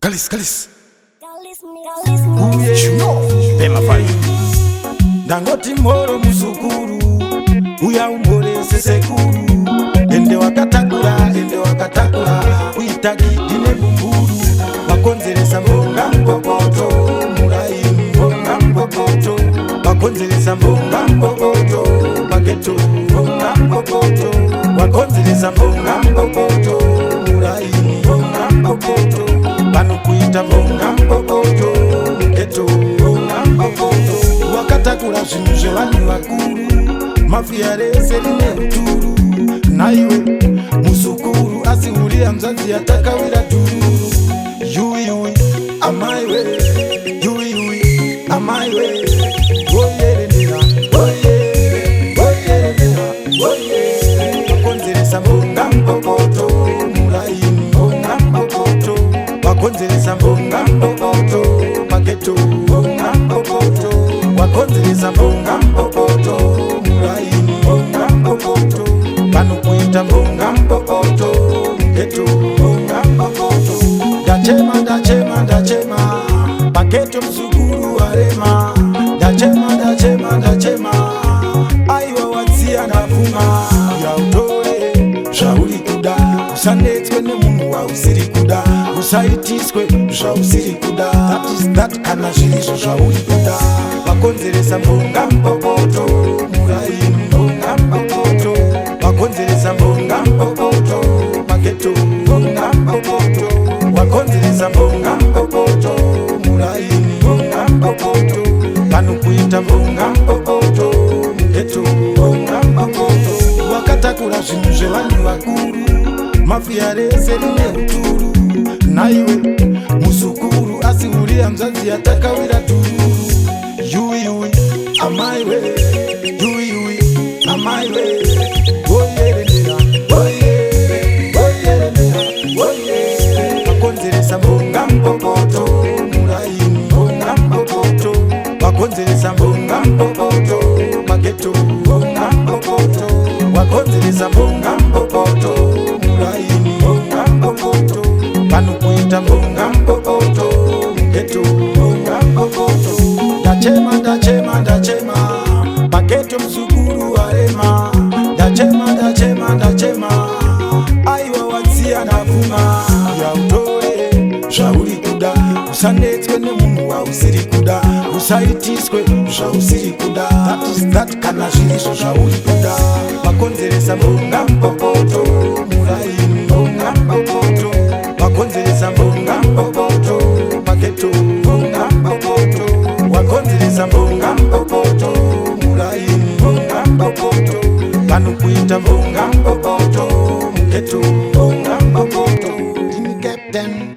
Kalis, Kalis. Pema fali Dangoti moro musukuru uya umbore sesekuru ende wakatakura uitaki dine bumburu wakonzeresa mbonga mbokoto murai mbonga mbokoto wakonzeresa mbonga mbokoto paketo mbonga mbokoto wakonzeresa mbonga mbokoto murai mbonga mbokoto vanokuita mbonga mbokoto keto mbonga mbokoto wakatakura zvinhu zvevanhu vakuru mafia rese rine uturu naiwe musukuru asi uri hanzvadzi yatakawira dhururu yuyui amaiwe yuyui amaiwe woyerendera woyerendera wakonzeresa mbonga mbokoto muraini mbonga mbokoto wakonzeresa mbonga mbokoto paketo mbonga mbokoto wakonzeresa mbonga mbokoto muraini mbonga mbokoto vanokuita mbonga mbokoto keto mbonga mbokoto ndachema paketo msukuru warema ndachema aiwa watsiya ndapfuma yautore zvauri kuda usanetswe nemunhu wausiri kuda usaitiswe zvausiri kuda that kana zvirizvo zvauri kuda vakonzeresa mbonga mbokoto muraini mbonga mbokoto wakonzeresa mbonga mbokoto paketo mbonga mbokoto wakonzeresa mbonga mbokoto muraini mbonga mbokoto vanokuita mbonga mbokoto keto mbonga mbokoto wakatakura zvinhu zvevanhu vakuru mafia rese rine uturu naiwe musukuru asi uri hanzvadzi yatakawira dhururu yuyui amaiwe yuyui amaiwe woyerendera wakonzeresa mbonga mbokoto muraini mbonga mbokoto wakonzeresa mbonga mbokoto paketo mbonga mbokoto wakonzeresa mbonga mbokoto muraini mbonga mbokoto vanokuita mbonga mbokoto keto mbonga mbokoto ndachema paketo msukuru warema ndachema aiwa watsiya ndapfuma yautore zvauri kuda usanetswe nemunhu wausiri kuda usaitiswe zvausiri kuda that kana zvirizvo zvauri kuda vakonzeresa mbonga mbokoto muraini mbonga mbokoto wakonzeresa mbonga mbokoto paketo mbonga mbokoto wakonzeresa mbonga mbokoto muraini mbonga mbokoto vanokuita mbonga mbokoto keto mbonga mbokoto ini captain